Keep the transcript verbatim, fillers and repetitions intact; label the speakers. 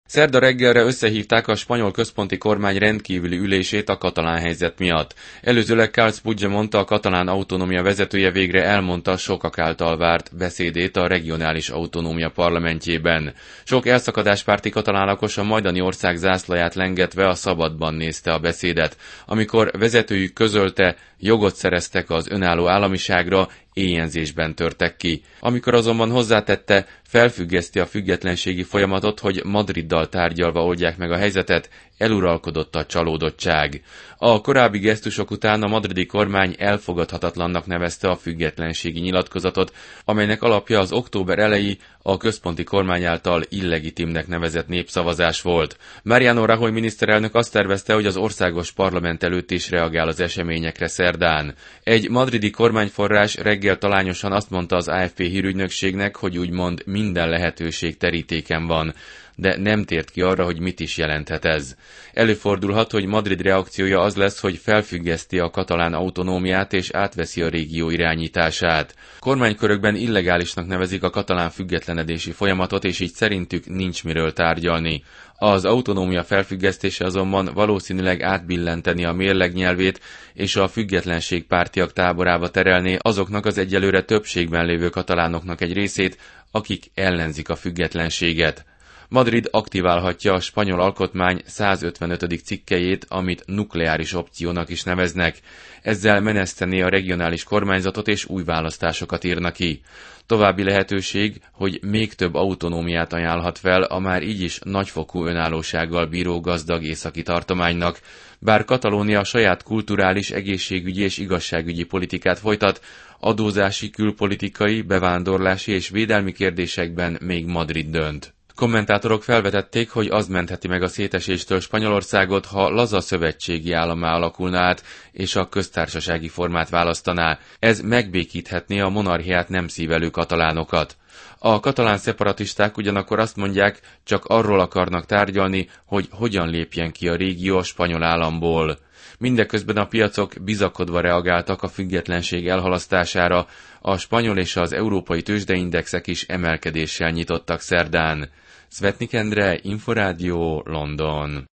Speaker 1: Szerda reggelre összehívták a spanyol központi kormány rendkívüli ülését a katalán helyzet miatt. Előzőleg Carles Puigdemont, a katalán autonómia vezetője végre elmondta sokak által várt beszédét a regionális autonómia parlamentjében. Sok elszakadáspárti katalán lakos a majdani ország zászlaját lengetve a szabadban nézte a beszédet. Amikor vezetőjük közölte, jogot szereztek az önálló államiságra, éjjenzésben törtek ki. Amikor azonban hozzátette, felfüggeszti a függetlenségi folyamatot, hogy Madriddal tárgyalva oldják meg a helyzetet, eluralkodott a csalódottság. A korábbi gesztusok után a madridi kormány elfogadhatatlannak nevezte a függetlenségi nyilatkozatot, amelynek alapja az október eleji, a központi kormány által illegitimnek nevezett népszavazás volt. Mariano Rajoy miniszterelnök azt tervezte, hogy az országos parlament előtt is reagál az eseményekre szerdán. Egy madridi kormányforrás reggel talányosan azt mondta az á ef pé hírügynökségnek, hogy úgymond minden lehetőség terítéken van, de nem tért ki arra, hogy mit is jelenthet ez. Előfordulhat, hogy Madrid reakciója az lesz, hogy felfüggeszti a katalán autonómiát és átveszi a régió irányítását. Kormánykörökben illegálisnak nevezik a katalán függetlenedési folyamatot, és így szerintük nincs miről tárgyalni. Az autonómia felfüggesztése azonban valószínűleg átbillenteni a mérleg nyelvét, és a függetlenségpártiak táborába terelné azoknak az egyelőre többségben lévő katalánoknak egy részét, akik ellenzik a függetlenséget. Madrid aktiválhatja a spanyol alkotmány százötvenötödik cikkelyét, amit nukleáris opciónak is neveznek. Ezzel menesztené a regionális kormányzatot és új választásokat írna ki. További lehetőség, hogy még több autonómiát ajánlhat fel a már így is nagyfokú önállósággal bíró gazdag északi tartománynak, bár Katalónia saját kulturális, egészségügyi és igazságügyi politikát folytat, adózási, külpolitikai, bevándorlási és védelmi kérdésekben még Madrid dönt. Kommentátorok felvetették, hogy az mentheti meg a széteséstől Spanyolországot, ha laza szövetségi állammá alakulna át, és a köztársasági formát választaná. Ez megbékíthetné a monarchiát nem szívelő katalánokat. A katalán szeparatisták ugyanakkor azt mondják, csak arról akarnak tárgyalni, hogy hogyan lépjen ki a régió a spanyol államból. Mindeközben a piacok bizakodva reagáltak a függetlenség elhalasztására, a spanyol és az európai tőzsdeindexek is emelkedéssel nyitottak szerdán. Svetnik Endre, Inforádió, London.